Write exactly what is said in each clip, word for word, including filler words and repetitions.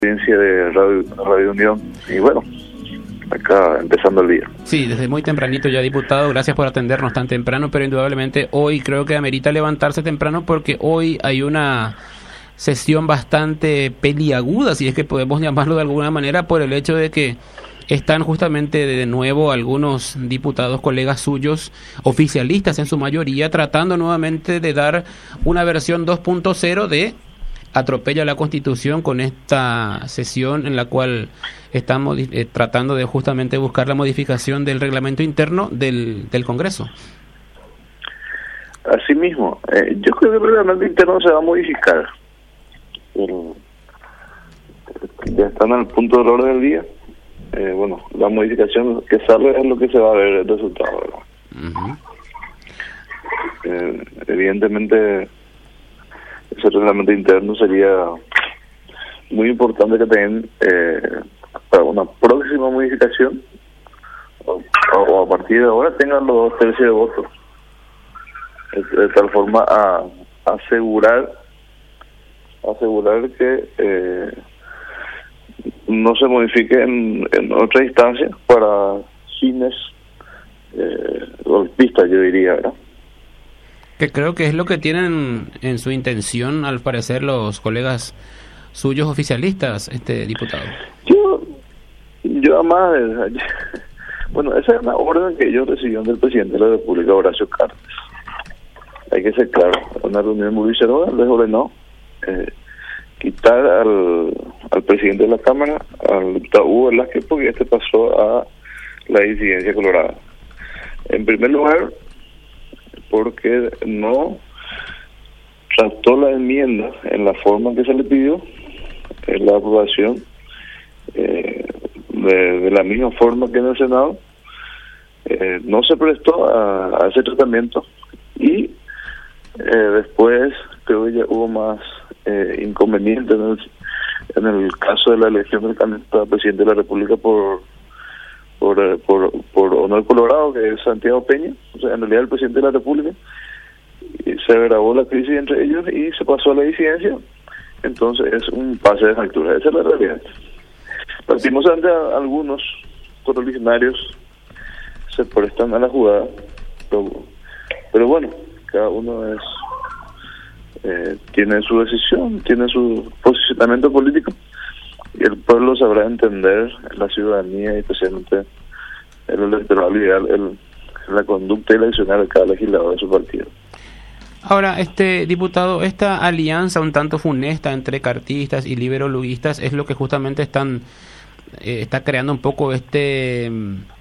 audiencia de Radio, Radio Unión. Y bueno, acá empezando el día. Sí, desde muy tempranito ya, diputado. Gracias por atendernos tan temprano, pero indudablemente hoy creo que amerita levantarse temprano porque hoy hay una sesión bastante peliaguda, si es que podemos llamarlo de alguna manera, por el hecho de que están justamente de nuevo algunos diputados, colegas suyos, oficialistas en su mayoría, tratando nuevamente de dar una versión dos punto cero de atropella la Constitución con esta sesión en la cual estamos eh, tratando de justamente buscar la modificación del reglamento interno del, del Congreso. Así mismo, eh, yo creo que el reglamento interno se va a modificar. Pero ya están al punto del orden del día. Eh, bueno, la modificación que sale es lo que se va a ver el resultado, ¿verdad? Uh-huh. Eh, evidentemente, ese reglamento interno sería muy importante que tengan eh, para una próxima modificación o, o a partir de ahora tengan los dos tercios de votos, de, de tal forma a, a asegurar asegurar que eh, no se modifique en, en otra instancia para fines eh, golpistas, yo diría, ¿verdad? Que creo que es lo que tienen en su intención, al parecer, los colegas suyos oficialistas, este diputado. Yo, yo además, bueno, esa es una orden que ellos recibieron del presidente de la República, Horacio Cartes. Hay que ser claro, una reunión muy visceral les ordenó eh, quitar al, al presidente de la Cámara, al diputado Hugo Velázquez, porque este pasó a la disidencia colorada. En primer lugar, porque no trató la enmienda en la forma que se le pidió, en la aprobación, eh, de, de la misma forma que en el Senado, eh, no se prestó a, a ese tratamiento y eh, después creo que ya hubo más eh, inconvenientes en el, en el caso de la elección del candidato a presidente de la República por Por, por por Honor Colorado, que es Santiago Peña, o sea, en realidad el presidente de la República, y se agravó la crisis entre ellos y se pasó a la disidencia. Entonces es un pase de factura, esa es la realidad. Lastimosamente algunos correligionarios se prestan a la jugada, pero, pero bueno, cada uno es eh, tiene su decisión, tiene su posicionamiento político, y el pueblo sabrá entender, la ciudadanía y especialmente el electorado ideal, el, la conducta y la accionar de cada legislador de su partido. Ahora, este diputado, esta alianza un tanto funesta entre cartistas y liberoluguistas es lo que justamente están eh, está creando un poco este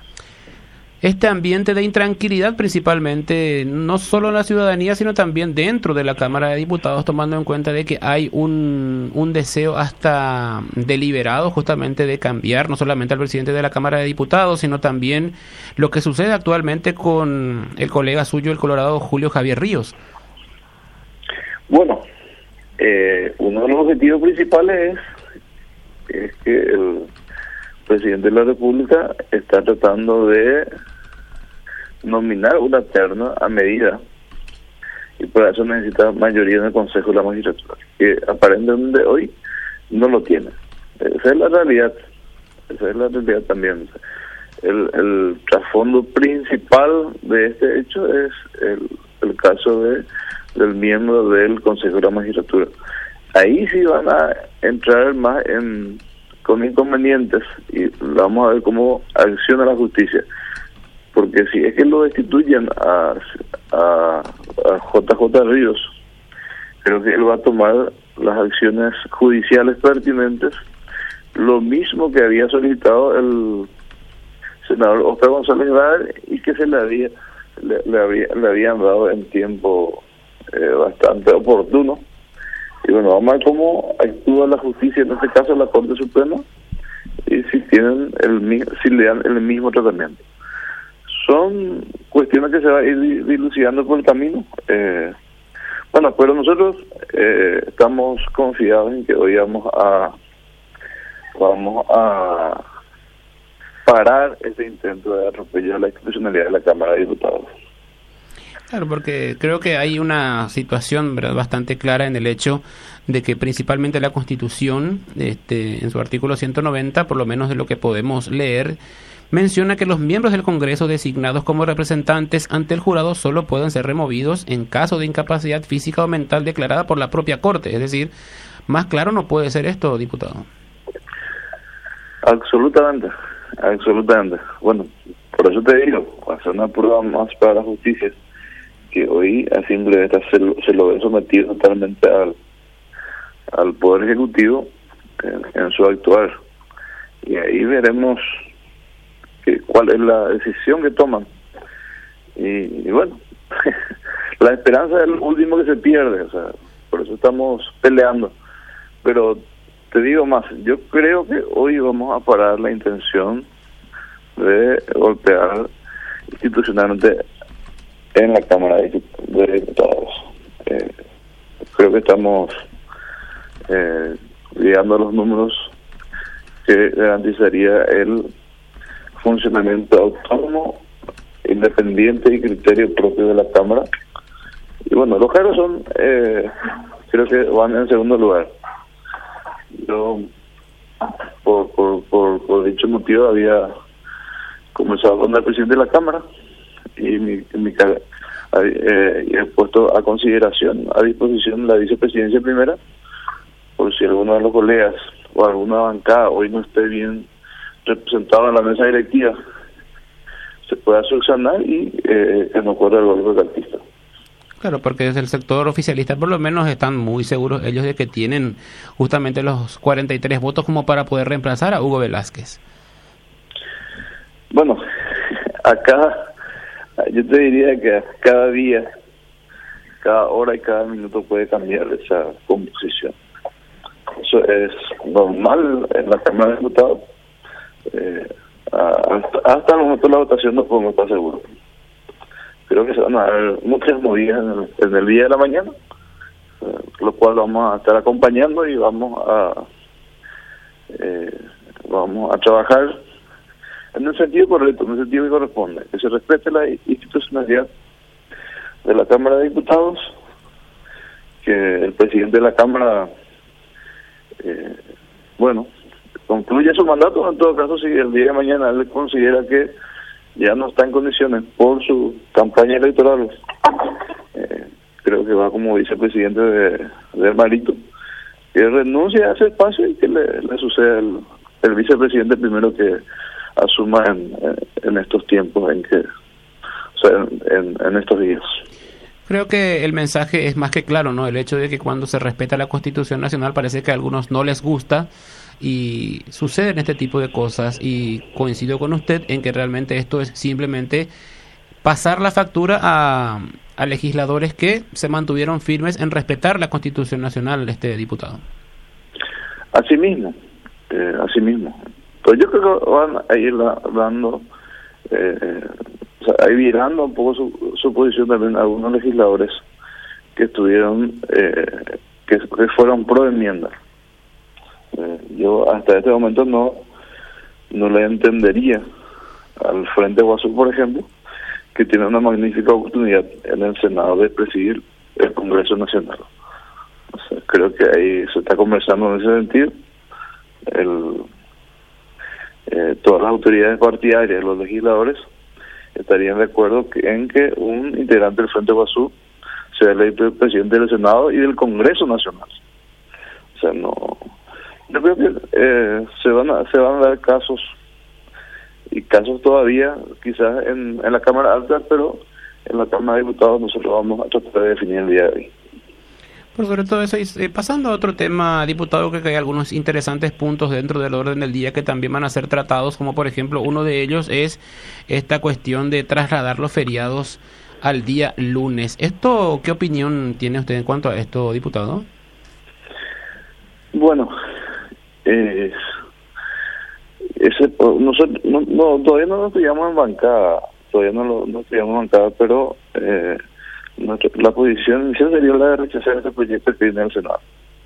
este ambiente de intranquilidad, principalmente no solo en la ciudadanía, sino también dentro de la Cámara de Diputados, tomando en cuenta de que hay un, un deseo hasta deliberado justamente de cambiar no solamente al presidente de la Cámara de Diputados, sino también lo que sucede actualmente con el colega suyo, el colorado Julio Javier Ríos. Bueno, eh, uno de los objetivos principales es, es que el presidente de la República está tratando de nominar una terna a medida, y para eso necesita mayoría en el Consejo de la Magistratura, que aparentemente hoy no lo tiene. Esa es la realidad, esa es la realidad también. El, el trasfondo principal de este hecho es el, el caso de del miembro del Consejo de la Magistratura. Ahí sí van a entrar más en con inconvenientes y vamos a ver cómo acciona la justicia, porque si es que lo destituyen a, a, a J J Ríos, creo que él va a tomar las acciones judiciales pertinentes, lo mismo que había solicitado el senador Oscar González Báez y que se le había le, le, había, le habían dado en tiempo eh, bastante oportuno. Y bueno, vamos a ver cómo actúa la justicia, en este caso la Corte Suprema, y si tienen el si le dan el mismo tratamiento. Son cuestiones que se van a ir dilucidando por el camino. Eh, bueno, pero nosotros eh, estamos confiados en que hoy vamos a vamos a parar este intento de atropellar la institucionalidad de la Cámara de Diputados. Claro, porque creo que hay una situación, ¿verdad?, bastante clara en el hecho de que principalmente la Constitución, este, en su artículo ciento noventa, por lo menos de lo que podemos leer, menciona que los miembros del Congreso designados como representantes ante el jurado solo pueden ser removidos en caso de incapacidad física o mental declarada por la propia Corte. Es decir, más claro no puede ser esto, diputado. Absolutamente, absolutamente. Bueno, por eso te digo, hacer una prueba más para la justicia, que hoy a simple vista se, lo- se lo ve sometido totalmente al, al Poder Ejecutivo en, en su actuar. Y ahí veremos que, cuál es la decisión que toman. Y, y bueno, la esperanza es lo último que se pierde, o sea, por eso estamos peleando. Pero te digo más, yo creo que hoy vamos a parar la intención de golpear institucionalmente en la Cámara de Diputados. Eh, creo que estamos eh, llegando a los números que garantizaría el funcionamiento autónomo, independiente y criterio propio de la Cámara. Y bueno, los cargos son, eh, creo que van en segundo lugar. Yo, por, por, por, por dicho motivo, había conversado con el presidente de la Cámara y mi, mi eh, y he puesto a consideración, a disposición la vicepresidencia primera, por si alguno de los colegas o alguna bancada hoy no esté bien representado en la mesa directiva, se pueda subsanar y eh, que no corra el golpe cartista. Claro, porque desde el sector oficialista por lo menos están muy seguros ellos de que tienen justamente los cuarenta y tres votos como para poder reemplazar a Hugo Velázquez. Bueno, acá yo te diría que cada día, cada hora y cada minuto puede cambiar esa composición. Eso es normal en la Cámara de Diputados. Eh, hasta, hasta el momento de la votación no podemos estar seguros. Creo que se van a dar muchas movidas en el, en el día de la mañana, eh, lo cual vamos a estar acompañando y vamos a eh, vamos a trabajar en el sentido correcto, en el sentido que corresponde, que se respete la institucionalidad de la Cámara de Diputados, que el presidente de la Cámara, eh, bueno, concluya su mandato. En todo caso, si el día de mañana él considera que ya no está en condiciones por su campaña electoral, eh, creo que va como vicepresidente de, de Marito, que renuncie a ese espacio y que le, le suceda el, el vicepresidente primero que asuma en, en estos tiempos, en que, o sea, en, en estos días. Creo que el mensaje es más que claro, ¿no? El hecho de que cuando se respeta la Constitución Nacional parece que a algunos no les gusta y suceden este tipo de cosas, y coincido con usted en que realmente esto es simplemente pasar la factura a, a legisladores que se mantuvieron firmes en respetar la Constitución Nacional, este diputado. Así mismo, eh, así mismo. Pues yo creo que van a ir la, dando, eh, o sea, ahí virando un poco su, su posición también algunos legisladores que estuvieron, eh, que, que fueron pro enmienda. Eh, yo hasta este momento no no le entendería al Frente Guasú, por ejemplo, que tiene una magnífica oportunidad en el Senado de presidir el Congreso Nacional. O sea, creo que ahí se está conversando en ese sentido. El, eh, todas las autoridades partidarias, los legisladores, estarían de acuerdo que, en que un integrante del Frente Guasú sea elegido presidente del Senado y del Congreso Nacional. O sea, no... Yo creo que eh, se van a, se van a dar casos, y casos todavía, quizás en, en la Cámara Alta, pero en la Cámara de Diputados nosotros vamos a tratar de definir el día de hoy. Por sobre todo eso, eh, pasando a otro tema, diputado, creo que hay algunos interesantes puntos dentro del orden del día que también van a ser tratados, como por ejemplo uno de ellos es esta cuestión de trasladar los feriados al día lunes. ¿Esto qué opinión tiene usted en cuanto a esto, diputado? Bueno, eh, ese, nosotros no, no, todavía no nos pillamos en bancada, todavía no lo no pillamos en bancada, pero eh, nuestra, la posición inicial sería la de rechazar este proyecto que viene al Senado.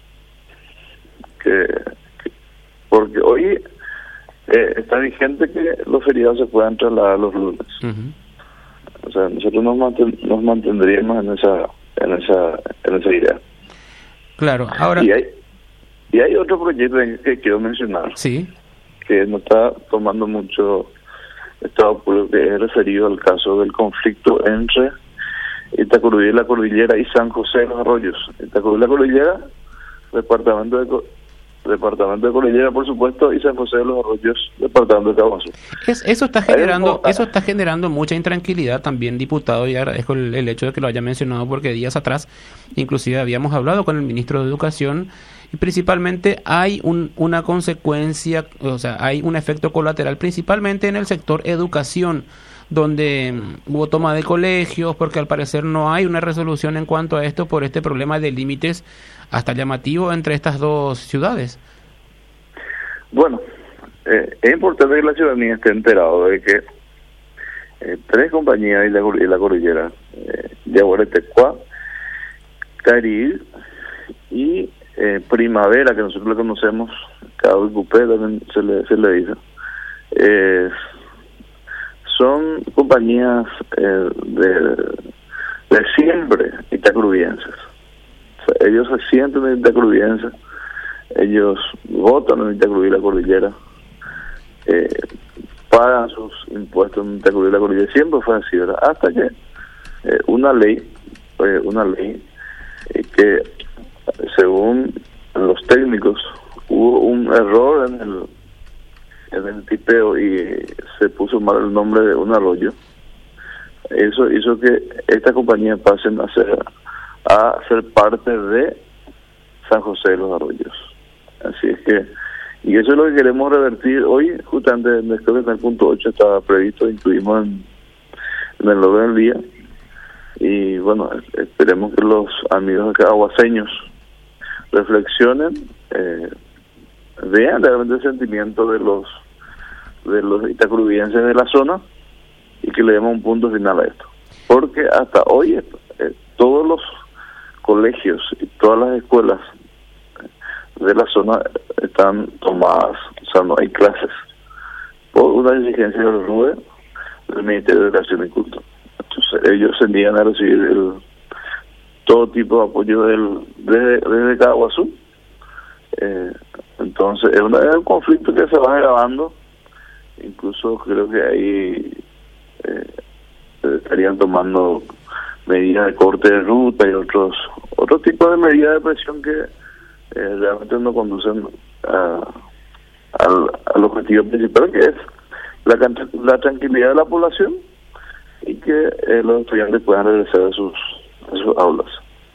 Que, que porque hoy eh, está vigente que los feriados se puedan trasladar los lunes. Uh-huh. O sea, nosotros nos, manten, nos mantendríamos en esa, en esa, en esa idea. Claro, ahora... Y hay, y hay otro proyecto que quiero mencionar, sí, que no está tomando mucho estado público, que es referido al caso del conflicto entre Itacurubí y la Cordillera y San José de los Arroyos. Itacurubí y la Cordillera, departamento de departamento de Cordillera, por supuesto, y San José de los Arroyos, departamento de Caguazú. Es, eso está generando eso está generando mucha intranquilidad también, diputado, y agradezco el, el hecho de que lo haya mencionado, porque días atrás inclusive habíamos hablado con el ministro de Educación y principalmente hay un, una consecuencia, o sea, hay un efecto colateral principalmente en el sector educación, donde hubo toma de colegios, porque al parecer no hay una resolución en cuanto a esto por este problema de límites hasta llamativo entre estas dos ciudades. Bueno, eh, es importante que la ciudadanía esté enterado de que eh, tres compañías y la, y la cordillera, eh, Yaguaretecuá, Caril y eh, Primavera, que nosotros le conocemos, Cabo y Cupé también se le, se le dice, eh, son compañías eh, de, de siempre itacurubienses. O sea, ellos se sienten en Itacurubienses, ellos votan en Itacurubí y la Cordillera, eh, pagan sus impuestos en Itacurubí y la Cordillera, siempre fue así, ¿verdad? Hasta que eh, una ley, eh, una ley eh, que según los técnicos hubo un error en el en el tipeo y se puso mal el nombre de un arroyo. Eso hizo que estas compañías pasen a ser a ser parte de San José de los Arroyos. Así es que, y eso es lo que queremos revertir hoy, justamente creo que en el punto ocho estaba previsto, incluimos en, en el orden del día, y bueno, esperemos que los amigos aguaseños reflexionen, eh, vean realmente el sentimiento de los de los itacurubienses de la zona y que le demos un punto final a esto, porque hasta hoy eh, todos los colegios y todas las escuelas de la zona están tomadas, o sea, no hay clases por una exigencia del R U E, del Ministerio de Educación y Cultura. Entonces ellos se niegan a recibir el, todo tipo de apoyo del, desde, desde Caguazú. Eh, entonces es, una, es un conflicto que se va agravando. Incluso creo que ahí eh, estarían tomando medidas de corte de ruta y otros otro tipo de medidas de presión que eh, realmente no conducen a, al, al objetivo principal, que es la, la tranquilidad de la población y que eh, los estudiantes puedan regresar a sus, a sus aulas.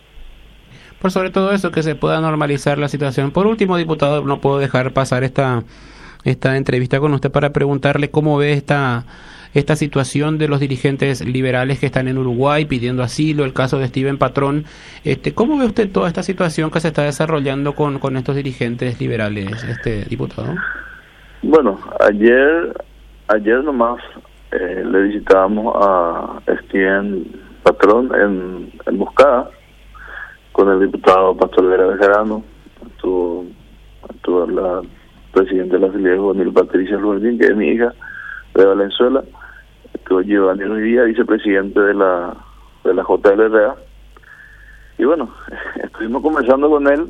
Por sobre todo eso, que se pueda normalizar la situación. Por último, diputado, no puedo dejar pasar esta esta entrevista con usted para preguntarle cómo ve esta esta situación de los dirigentes liberales que están en Uruguay pidiendo asilo, el caso de Steven Patrón. Este, ¿cómo ve usted toda esta situación que se está desarrollando con, con estos dirigentes liberales, este diputado? Bueno, ayer ayer nomás eh, le visitábamos a Steven Patrón en, en Buscada con el diputado Pastor Vera Bejarano, estuvo, estuvo la presidente de la filial juvenil Patricia Rubén, que es mi hija, de Valenzuela, estuvo Giovanni Ruiz Díaz, vicepresidente de la de la J L R A, y bueno, estuvimos conversando con él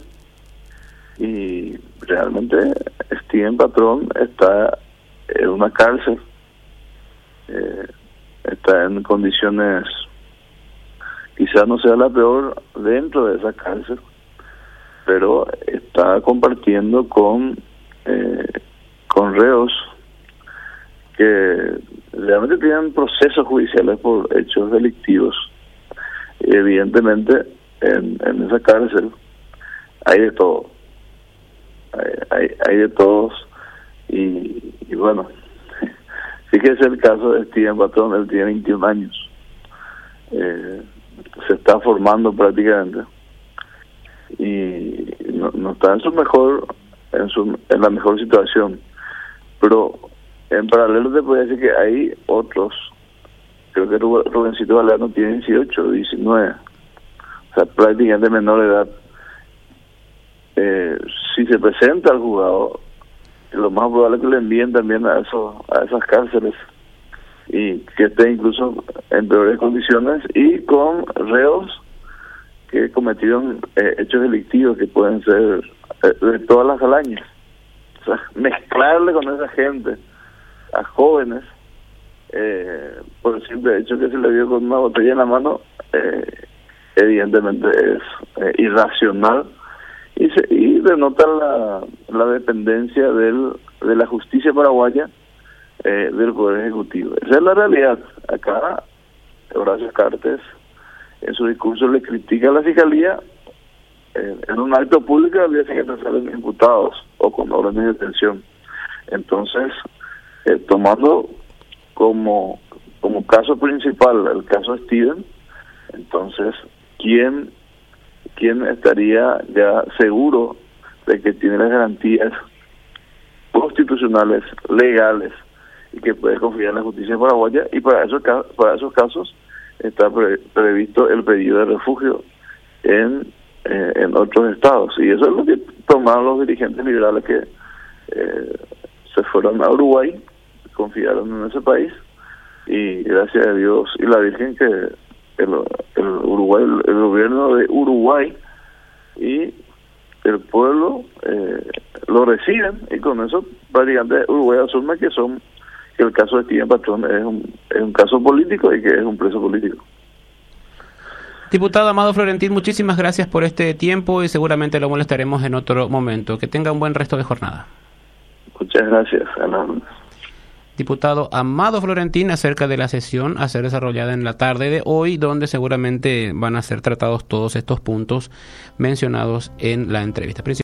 y realmente Steven Patrón está en una cárcel, eh, está en condiciones, quizás no sea la peor dentro de esa cárcel, pero está compartiendo con eh, con reos que realmente tienen procesos judiciales por hechos delictivos. Y evidentemente en, en esa cárcel hay de todo, hay, hay, hay de todos, y, y bueno, fíjese el caso de Steven Patrón. Él tiene veintiún años, eh, se está formando prácticamente y no, no está en su mejor en su en la mejor situación, pero en paralelo te puedo decir que hay otros. Creo que Rubencito Galeano tiene dieciocho, diecinueve, o sea, prácticamente menor edad. Eh, si se presenta al juzgado, lo más probable es que le envíen también a esos a esas cárceles y que esté incluso en peores condiciones, y con reos que cometieron eh, hechos delictivos que pueden ser eh, de todas las alañas. O sea, mezclarle con esa gente a jóvenes eh, por el simple hecho que se le dio con una botella en la mano, eh, evidentemente es eh, irracional y, se, y denota la, la dependencia del, de la justicia paraguaya eh, del Poder Ejecutivo. Esa es la realidad. Acá Horacio Cartes en su discurso le critica a la Fiscalía eh, en un acto público, al día siguiente salen imputados o con órdenes de detención. Entonces, eh, tomando como como caso principal el caso Steven, entonces, ¿quién, quién estaría ya seguro de que tiene las garantías constitucionales, legales, y que puede confiar en la justicia paraguaya? Y para esos, para esos casos está pre, previsto el pedido de refugio en, eh, en otros estados. Y eso es lo que tomaron los dirigentes liberales que eh, se fueron a Uruguay, confiaron en ese país, y gracias a Dios y la Virgen que el, el Uruguay, el, el gobierno de Uruguay y el pueblo eh, lo reciben, y con eso prácticamente Uruguay asume que son que el caso de Steven Patrón es un, es un caso político y que es un preso político. Diputado Amado Florentín, muchísimas gracias por este tiempo y seguramente lo molestaremos en otro momento. Que tenga un buen resto de jornada. Muchas gracias, Ana. Diputado Amado Florentín, acerca de la sesión a ser desarrollada en la tarde de hoy, donde seguramente van a ser tratados todos estos puntos mencionados en la entrevista.